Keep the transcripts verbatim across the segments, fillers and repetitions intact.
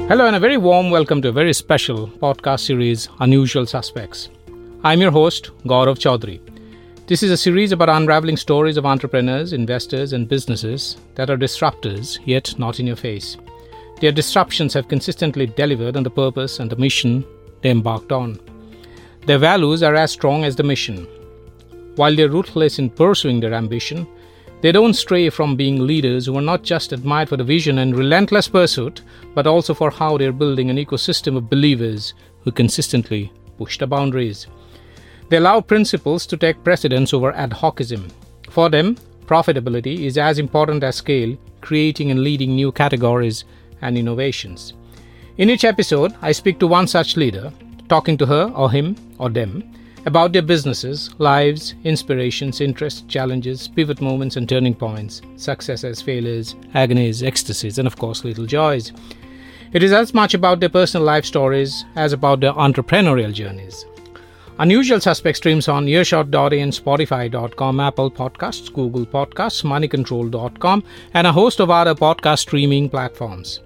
Hello and a very warm welcome to a very special podcast series, Unusual Suspects. I'm your host, Gaurav Chaudhary. This is a series about unraveling stories of entrepreneurs, investors and businesses that are disruptors yet not in your face. Their disruptions have consistently delivered on the purpose and the mission they embarked on. Their values are as strong as the mission. While they're ruthless in pursuing their ambition, they don't stray from being leaders who are not just admired for the vision and relentless pursuit, but also for how they're building an ecosystem of believers who consistently push the boundaries. They allow principles to take precedence over ad hocism. For them, profitability is as important as scale, creating and leading new categories and innovations. In each episode, I speak to one such leader, talking to her or him or them about their businesses, lives, inspirations, interests, challenges, pivot moments and turning points, successes, failures, agonies, ecstasies, and of course little joys. It is as much about their personal life stories as about their entrepreneurial journeys. Unusual Suspects streams on earshot dot in, spotify dot com, Apple Podcasts, Google Podcasts, money control dot com, and a host of other podcast streaming platforms.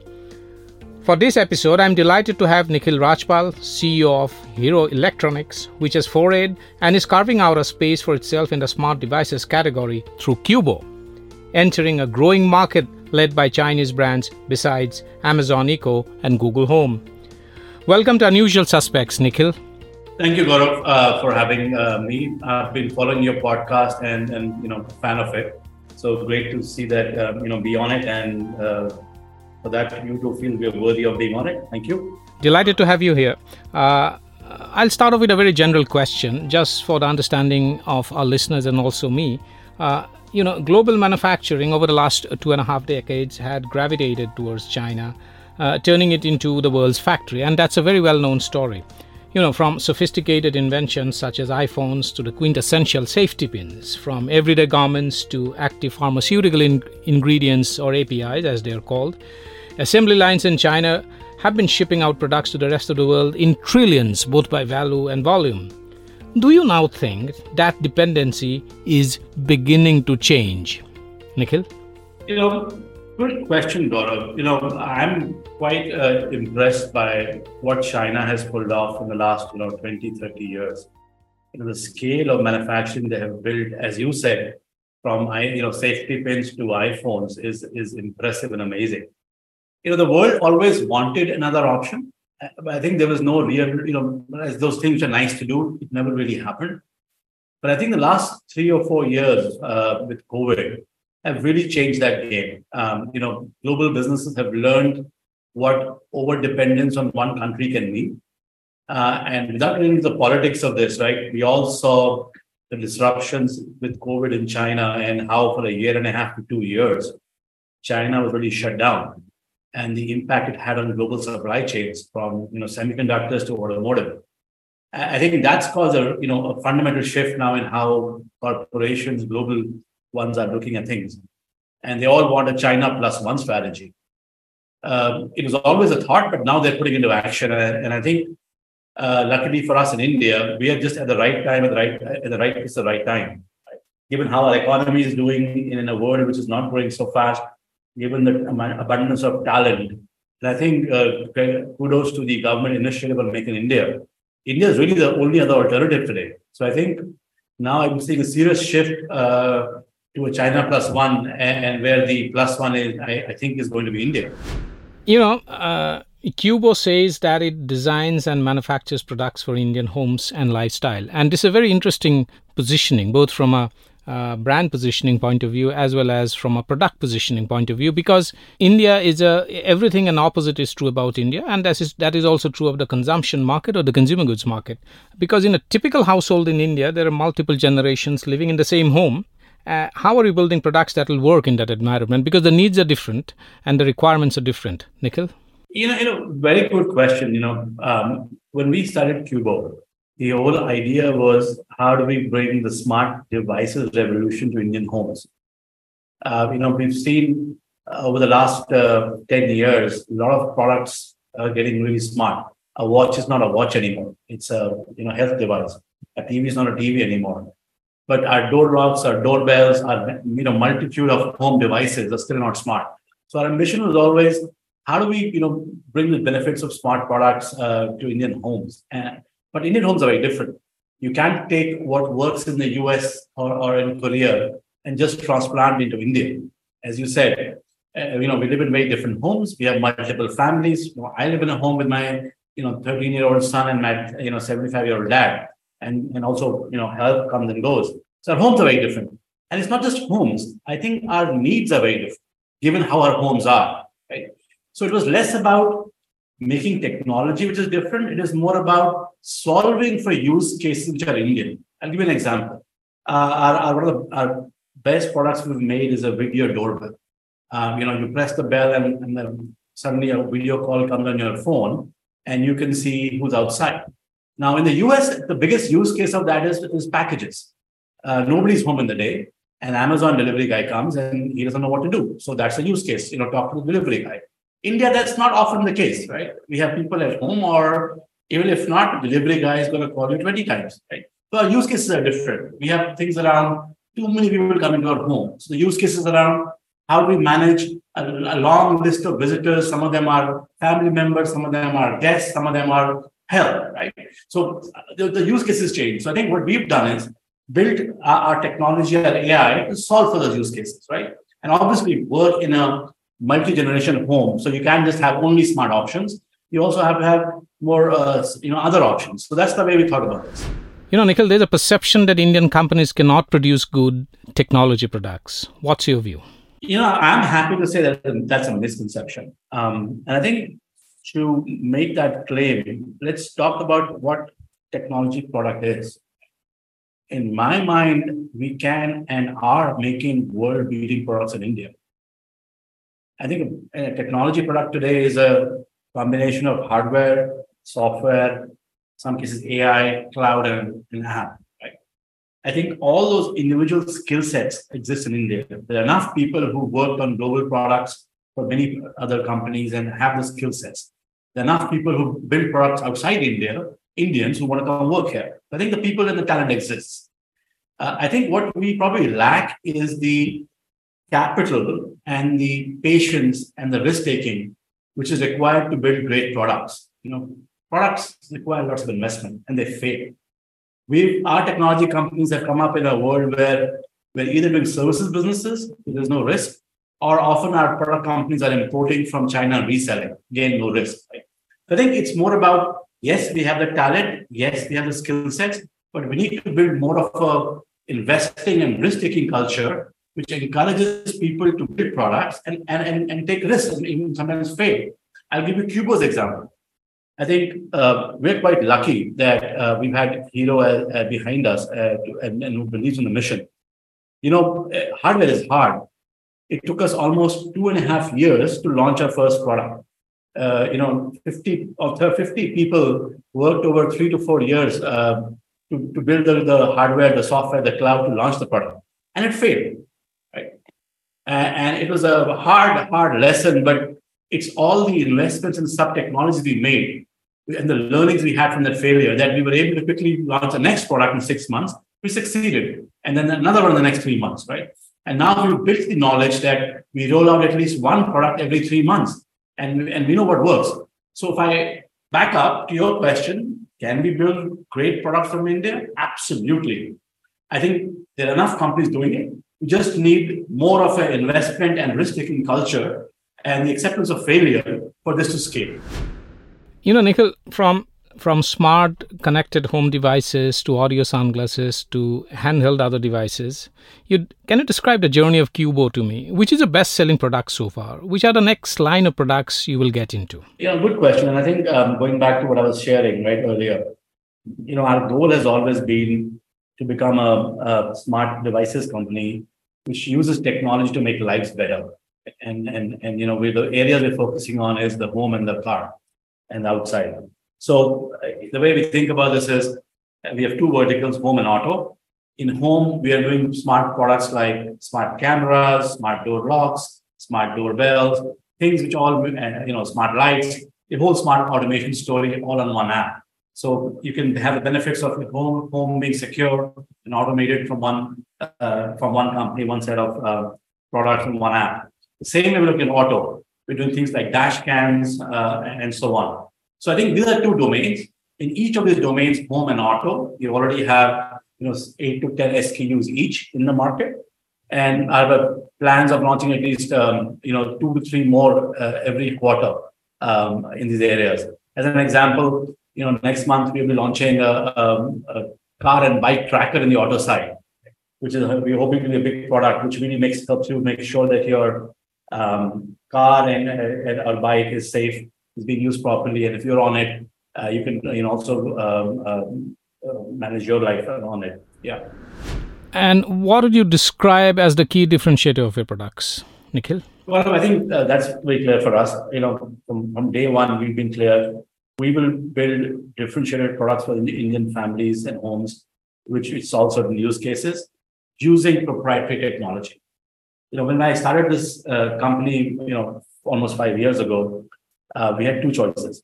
For this episode, I'm delighted to have Nikhil Rajpal, C E O of Hero Electronics, which has forayed and is carving out a space for itself in the smart devices category through Cubo, entering a growing market led by Chinese brands besides Amazon Echo and Google Home. Welcome to Unusual Suspects, Nikhil. Thank you, Gaurav, uh, for having uh, me. I've been following your podcast and, and you know, fan of it. So great to see that, uh, you know, be on it and uh, for that you too feel we're worthy of being on it. Thank you. Delighted to have you here. Uh, I'll start off with a very general question, just for the understanding of our listeners and also me. Uh, you know, global manufacturing over the last two and a half decades had gravitated towards China, uh, turning it into the world's factory. And that's a very well-known story. You know, from sophisticated inventions such as iPhones to the quintessential safety pins, from everyday garments to active pharmaceutical in- ingredients or A P Is as they're called, assembly lines in China have been shipping out products to the rest of the world in trillions, both by value and volume. Do you now think that dependency is beginning to change? Nikhil? You know, good question, Gaurav. You know, I'm quite uh, impressed by what China has pulled off in the last, you know, twenty, thirty years. You know, the scale of manufacturing they have built, as you said, from, you know, safety pins to iPhones is, is impressive and amazing. You know, the world always wanted another option. But I think there was no real, you know, as those things are nice to do, it never really happened. But I think the last three or four years uh, with COVID have really changed that game. Um, you know, global businesses have learned what over-dependence on one country can mean. Uh, and without getting into the politics of this, right, we all saw the disruptions with COVID in China and how for a year and a half to two years, China was really shut down. And the impact it had on global supply chains from, you know, semiconductors to automotive. I think that's caused a, you know, a fundamental shift now in how corporations, global ones are looking at things. And they all want a China plus one strategy. Um, it was always a thought, but now they're putting into action. And, and I think, uh, luckily for us in India, we are just at the right time, at the right, at the right place, at the right time. Given how our economy is doing in a world which is not growing so fast, given the abundance of talent. And I think uh, kudos to the government initiative on Make in India. India is really the only other alternative today. So I think now I'm seeing a serious shift uh, to a China plus one, and, and where the plus one is, I, I think, is going to be India. You know, uh, Cubo says that it designs and manufactures products for Indian homes and lifestyle. And this is a very interesting positioning, both from a Uh, brand positioning point of view as well as from a product positioning point of view, because India is a everything and opposite is true about India, and that is that is also true of the consumption market or the consumer goods market, because in a typical household in India there are multiple generations living in the same home. Uh, how are you building products that will work in that environment, because the needs are different and the requirements are different? Nikhil? You know, you know, very good question. You know, um, when we started Cubo, the whole idea was, how do we bring the smart devices revolution to Indian homes? Uh, you know, we've seen uh, over the last uh, ten years, a lot of products are getting really smart. A watch is not a watch anymore. It's a, you know, health device. A T V is not a T V anymore. But our door locks, our doorbells, our, you know, multitude of home devices are still not smart. So our ambition was always, how do we, you know, bring the benefits of smart products uh, to Indian homes? And, but Indian homes are very different. You can't take what works in the U S or, or in Korea and just transplant into India. As you said, uh, you know, we live in very different homes. We have multiple families. You know, I live in a home with my, you know, thirteen-year-old son and my, you know, seventy-five-year-old dad. And, and also, you know, health comes and goes. So our homes are very different. And it's not just homes. I think our needs are very different, given how our homes are, right? So it was less about making technology, which is different. It is more about solving for use cases which are Indian. I'll give you an example. Uh, our, our, one of the, our best products we've made is a video doorbell. Um, you know, you press the bell and, and then suddenly a video call comes on your phone and you can see who's outside. Now, in the U S, the biggest use case of that is, is packages. Uh, nobody's home in the day, and Amazon delivery guy comes and he doesn't know what to do. So that's a use case, you know, talk to the delivery guy. India, that's not often the case, right? We have people at home, or even if not, the delivery guy is going to call you twenty times, right? So our use cases are different. We have things around too many people come into our home. So the use cases around how do we manage a, a long list of visitors? Some of them are family members, some of them are guests, some of them are health, right? So the, the use cases change. So I think what we've done is built our, our technology, our A I, to solve for those use cases, right? And obviously work in a multi-generation home. So you can't just have only smart options. You also have to have more, uh, you know, other options. So that's the way we thought about this. You know, Nikhil, there's a perception that Indian companies cannot produce good technology products. What's your view? You know, I'm happy to say that that's a misconception. Um, and I think to make that claim, let's talk about what technology product is. In my mind, we can and are making world-beating products in India. I think a technology product today is a combination of hardware, software, some cases A I, cloud, and, and app. Right? I think all those individual skill sets exist in India. There are enough people who worked on global products for many other companies and have the skill sets. There are enough people who build products outside India, Indians who want to come work here. I think the people and the talent exists. Uh, I think what we probably lack is the capital and the patience and the risk taking, which is required to build great products. You know, products require lots of investment and they fail. We, our technology companies have come up in a world where we're either doing services businesses, there's no risk, or often our product companies are importing from China and reselling, again, no risk. Right? I think it's more about, yes, we have the talent, yes, we have the skill sets, but we need to build more of a investing and risk-taking culture, which encourages people to build products and, and, and, and take risks and even sometimes fail. I'll give you Cubo's example. I think uh, we're quite lucky that uh, we've had Hero uh, uh, behind us uh, to, and, and who believes in the mission. You know, uh, hardware is hard. It took us almost two and a half years to launch our first product. Uh, you know, fifty or fifty people worked over three to four years uh, to, to build the, the hardware, the software, the cloud to launch the product. And it failed, right? Uh, and it was a hard, hard lesson, but it's all the investments in sub-technologies we made and the learnings we had from that failure that we were able to quickly launch the next product in six months. We succeeded. And then another one in the next three months, right? And now we've built the knowledge that we roll out at least one product every three months. And, and we know what works. So if I back up to your question, can we build great products from India? Absolutely. I think there are enough companies doing it. We just need more of an investment and risk-taking culture and the acceptance of failure for this to scale. You know, Nikhil, from from smart connected home devices to audio sunglasses to handheld other devices, you can you describe the journey of Cubo to me? Which is the best-selling product so far? Which are the next line of products you will get into? Yeah, good question. And I think um, going back to what I was sharing right earlier, you know, our goal has always been to become a, a smart devices company which uses technology to make lives better. And, and, and you know, we, the areas we're focusing on is the home and the car and the outside. So uh, the way we think about this is uh, we have two verticals, home and auto. In home, we are doing smart products like smart cameras, smart door locks, smart doorbells, things which all, uh, you know, smart lights, the whole smart automation story all on one app. So you can have the benefits of your home, home being secure and automated from one uh, from one company, one set of uh, products in one app. The same way we look in auto. We're doing things like dash cams uh, and so on. So I think these are two domains. In each of these domains, home and auto, you already have you know eight to ten S K Us each in the market, and I have a plans of launching at least um, you know two to three more uh, every quarter um, in these areas. As an example, you know next month we'll be launching a, a, a car and bike tracker in the auto side, which is we're hoping to be a big product, which really makes helps you make sure that your um, car and, and or bike is safe, is being used properly, and if you're on it, uh, you can you know also um, um, uh, manage your life on it. Yeah. And what would you describe as the key differentiator of your products, Nikhil? Well, I think uh, that's very clear for us. You know, from, from day one, we've been clear. We will build differentiated products for the Indian families and homes, which solve certain use cases using proprietary technology. You know, when I started this uh, company, you know, almost five years ago, uh, we had two choices.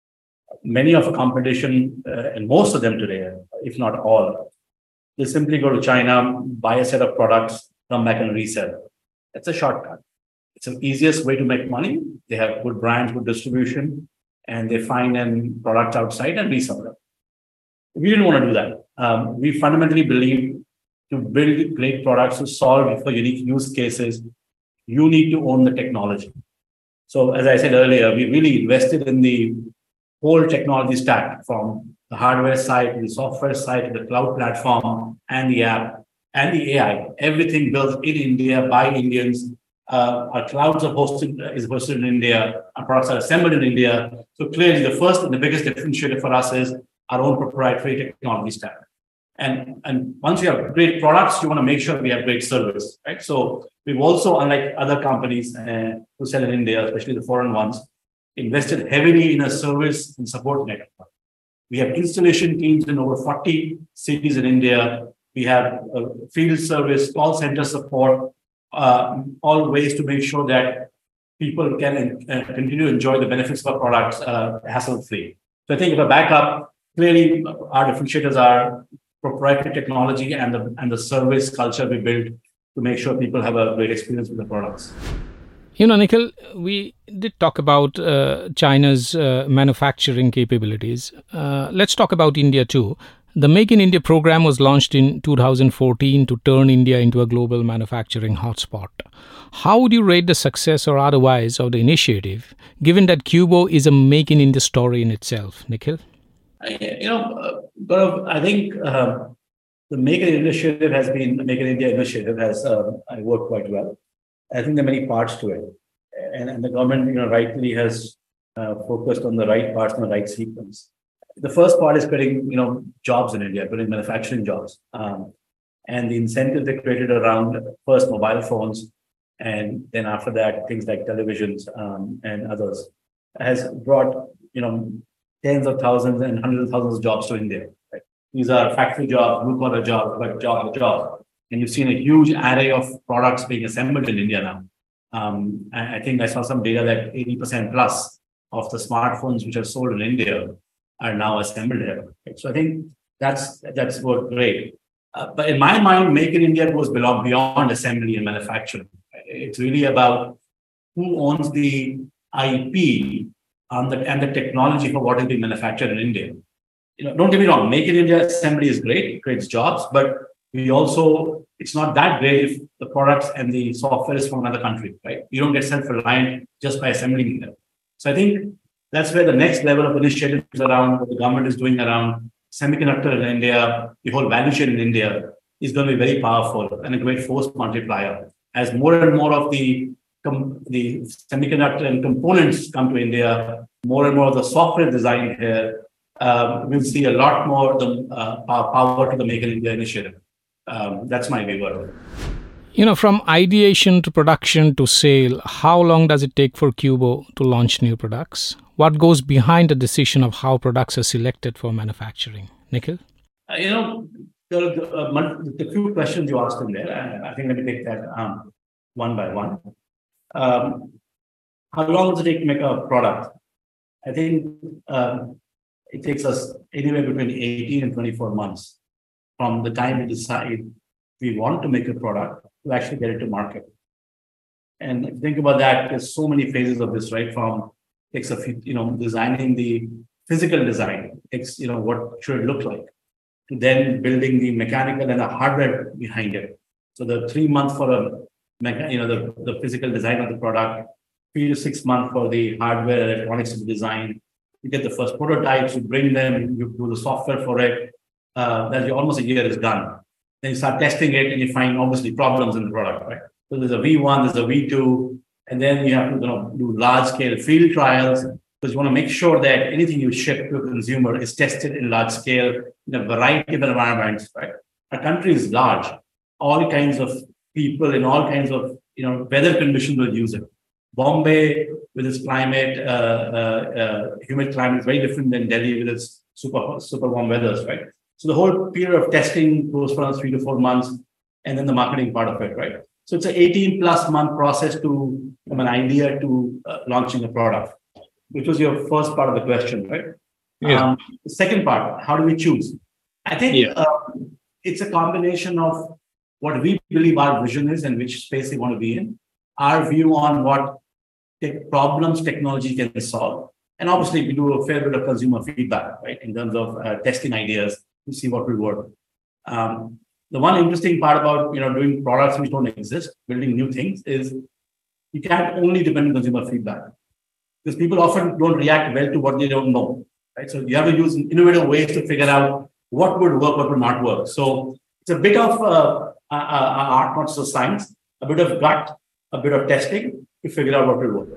Many of the competition, uh, and most of them today, if not all, they simply go to China, buy a set of products, come back and resell. That's a shortcut. It's the easiest way to make money. They have good brands, good distribution, and they find a product outside and resell them. We didn't want to do that. Um, we fundamentally believe to build great products to solve for unique use cases, you need to own the technology. So as I said earlier, we really invested in the whole technology stack, from the hardware side to the software side to the cloud platform and the app and the A I. Everything built in India by Indians. Uh, our clouds are hosted is hosted in India. Our products are assembled in India. So clearly, the first and the biggest differentiator for us is our own proprietary technology stack. And, and once you have great products, you want to make sure we have great service, right? So we've also, unlike other companies uh, who sell in India, especially the foreign ones, invested heavily in a service and support network. We have installation teams in over forty cities in India. We have uh, field service, call center support, uh, all ways to make sure that people can uh, continue to enjoy the benefits of our products uh, hassle-free. So I think if I back up, clearly our differentiators are proprietary technology and the and the service culture we build to make sure people have a great experience with the products. You know, Nikhil, we did talk about uh, China's uh, manufacturing capabilities. Uh, let's talk about India too. The Make in India program was launched in two thousand fourteen to turn India into a global manufacturing hotspot. How would you rate the success or otherwise of the initiative, given that Cubo is a Make in India story in itself, Nikhil? You know, uh, Gaurav, I think uh, the Make in India initiative has been, the Make in India initiative has uh, worked quite well. I think there are many parts to it. And, and the government, you know, rightly has uh, focused on the right parts and the right sequence. The first part is creating, you know, jobs in India, creating manufacturing jobs. Um, and the incentives they created around first mobile phones, and then after that, things like televisions um, and others, has brought, you know, tens of thousands and hundreds of thousands of jobs to India. Right? These are factory jobs, blue collar jobs, but job jobs. And you've seen a huge array of products being assembled in India now. Um, I think I saw some data that eighty percent plus of the smartphones which are sold in India are now assembled here. Right? So I think that's that's worked great. Uh, but in my mind, Make in India goes belong beyond assembly and manufacturing. Right? It's really about who owns the I P on the, and the technology for what is being manufactured in India. You know, don't get me wrong, Make in India assembly is great, it creates jobs, but we also, it's not that great if the products and the software is from another country, right? You don't get self-reliant just by assembling them. So I think that's where the next level of initiatives around what the government is doing around semiconductor in India, the whole value chain in India is going to be very powerful and a great force multiplier. As more and more of the, the semiconductor and components come to India, more and more of the software design here, uh, we'll see a lot more the, uh, power to the Make in India initiative. Um, that's my view of it. You know, from ideation to production to sale, how long does it take for Cubo to launch new products? What goes behind the decision of how products are selected for manufacturing? Nikhil? Uh, you know, the, the, uh, the few questions you asked in there, I, I think let me take that um, one by one. Um, how long does it take to make a product? I think um, it takes us anywhere between eighteen and twenty-four months from the time we decide we want to make a product to actually get it to market. And if you think about that, there's so many phases of this, right? From takes a few, you know, designing the physical design, takes, you know, what should it look like, to then building the mechanical and the hardware behind it. So the three months for a, mecha- you know, the, the physical design of the product, three to six months for the hardware and electronics to be designed. You get the first prototypes, you bring them, you do the software for it. Uh, that's almost a year is done. Then you start testing it and you find obviously problems in the product, right? So there's a V one, there's a V two, and then you have to, you know, do large scale field trials because you want to make sure that anything you ship to a consumer is tested in large scale in a variety of environments, right? Our country is large. All kinds of people in all kinds of, you know, weather conditions will use it. Bombay with its climate, uh, uh, uh, humid climate is very different than Delhi with its super, super warm weathers, right? So the whole period of testing goes for three to four months, and then the marketing part of it, right? So it's an eighteen plus month process to from an idea to uh, launching a product, which was your first part of the question, right? Yeah. Um, the second part, how do we choose? I think Yeah. uh, it's a combination of what we believe our vision is and which space we want to be in, our view on what tech problems technology can solve. And obviously, we do a fair bit of consumer feedback, right, in terms of uh, testing ideas to see what will work. Um, the one interesting part about, you know, doing products which don't exist, building new things, is you can't only depend on consumer feedback because people often don't react well to what they don't know, right? So you have to use innovative ways to figure out what would work, what would not work. So it's a bit of uh, uh, uh, art, not so science, a bit of gut, a bit of testing to figure out what will work.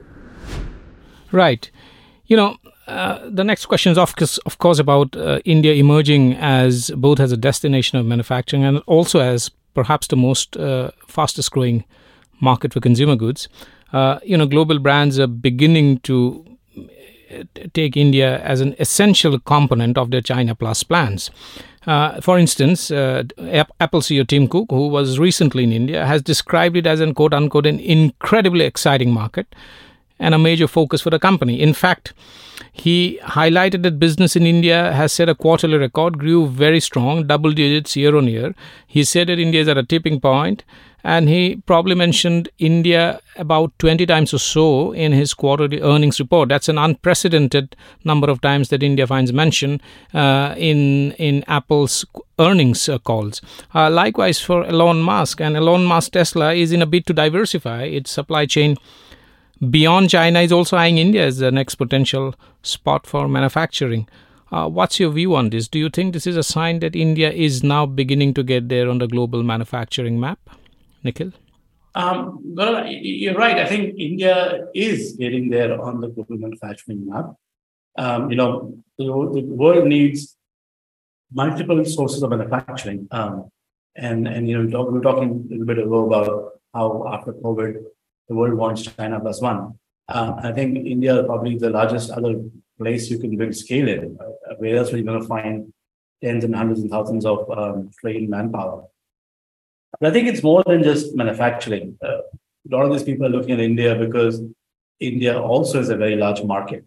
Right. You know, uh, the next question is, of course, of course about uh, India emerging as both as a destination of manufacturing and also as perhaps the most uh, fastest growing market for consumer goods. Uh, you know, global brands are beginning to take India as an essential component of their China Plus plans. Uh, for instance, uh, Apple C E O Tim Cook, who was recently in India, has described it as an quote unquote an incredibly exciting market and a major focus for the company. In fact, he highlighted that business in India has set a quarterly record, grew very strong, double digits year on year. He said that India is at a tipping point, and he probably mentioned India about twenty times or so in his quarterly earnings report. That's an unprecedented number of times that India finds mention uh, in in Apple's earnings uh, calls. Uh, likewise for Elon Musk, and Elon Musk Tesla is in a bid to diversify its supply chain beyond China, is also eyeing India as the next potential spot for manufacturing. Uh, what's your view on this? Do you think this is a sign that India is now beginning to get there on the global manufacturing map? Nikhil? Um, well, you're right. I think India is getting there on the global manufacturing map. Um, you know, the, the world needs multiple sources of manufacturing. Um, and, and, you know, we, talk, we were talking a little bit ago about how after COVID, the world wants China plus one. Uh, I think India is probably the largest other place you can build scale in. Uh, where else are you going to find tens and hundreds and thousands of um, trained manpower? But I think it's more than just manufacturing. Uh, a lot of these people are looking at India because India also is a very large market.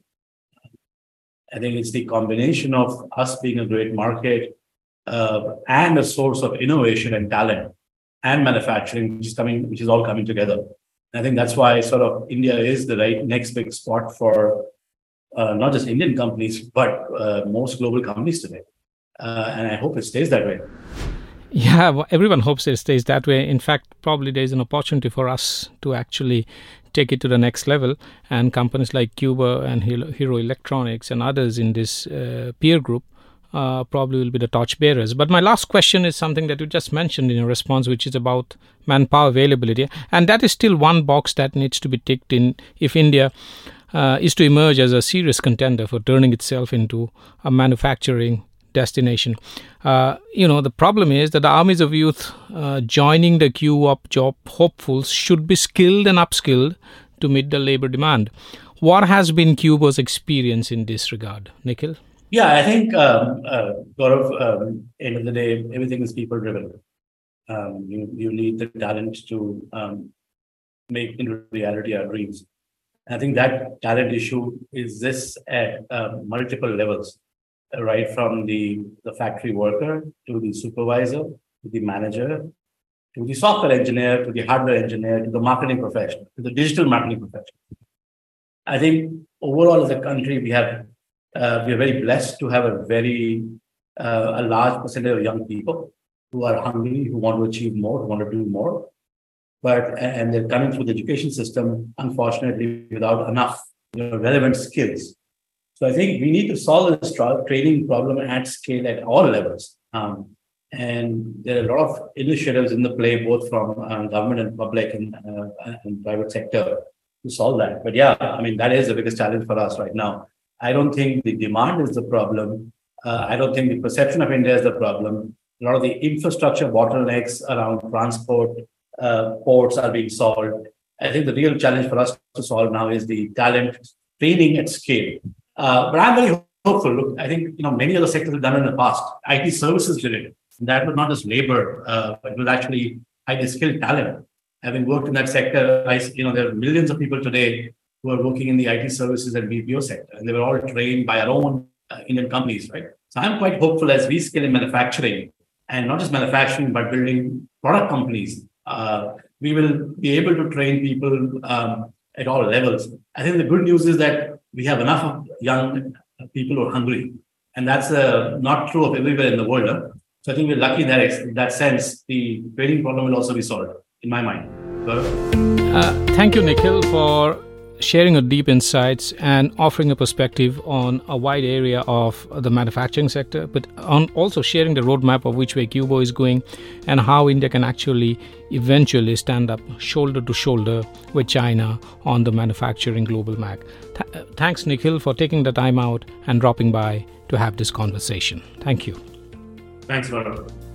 I think it's the combination of us being a great market uh, and a source of innovation and talent and manufacturing, which is coming, which is all coming together. I think that's why sort of India is the right next big spot for uh, not just Indian companies, but uh, most global companies today. Uh, and I hope it stays that way. Yeah, well, everyone hopes it stays that way. In fact, probably there's an opportunity for us to actually take it to the next level. And companies like Cuba and Hero Electronics and others in this uh, peer group uh, probably will be the torchbearers. But my last question is something that you just mentioned in your response, which is about manpower availability. And that is still one box that needs to be ticked in if India uh, is to emerge as a serious contender for turning itself into a manufacturing destination. Uh, you know, the problem is that the armies of youth uh, joining the queue of job hopefuls should be skilled and upskilled to meet the labor demand. What has been Cuba's experience in this regard, Nikhil? Yeah, I think, um, uh, Gaurav, um, end of the day, everything is people driven. Um, you, you need the talent to um, make into reality our dreams. I think that talent issue exists at uh, multiple levels. Right from the, the factory worker to the supervisor, to the manager, to the software engineer, to the hardware engineer, to the marketing professional, to the digital marketing professional. I think overall as a country, we have uh, we are very blessed to have a very uh, a large percentage of young people who are hungry, who want to achieve more, who want to do more, but and they're coming through the education system, unfortunately, without enough you know, relevant skills. So I think we need to solve this tra- training problem at scale at all levels. Um, and there are a lot of initiatives in the play, both from uh, government and public and, uh, and private sector to solve that. But yeah, I mean, that is the biggest challenge for us right now. I don't think the demand is the problem. Uh, I don't think the perception of India is the problem. A lot of the infrastructure bottlenecks around transport, uh, ports are being solved. I think the real challenge for us to solve now is the talent training at scale. Uh, but I'm very hopeful. Look, I think you know many other sectors have done it in the past. I T services did it. That was not just labor, uh, but it was actually highly skilled talent. Having worked in that sector, I, you know, there are millions of people today who are working in the I T services and B P O sector, and they were all trained by our own uh, Indian companies, right? So I'm quite hopeful as we scale in manufacturing, and not just manufacturing, but building product companies. Uh, we will be able to train people um, at all levels. I think the good news is that we have enough of young people who are hungry, and that's uh, not true of everywhere in the world. Huh? So I think we're lucky in that, in that sense. The training problem will also be solved, in my mind. Uh, thank you, Nikhil, for sharing your deep insights and offering a perspective on a wide area of the manufacturing sector, but on also sharing the roadmap of which way Cubo is going and how India can actually eventually stand up shoulder to shoulder with China on the manufacturing global map. Th- thanks, Nikhil, for taking the time out and dropping by to have this conversation. Thank you. Thanks, Gaurav.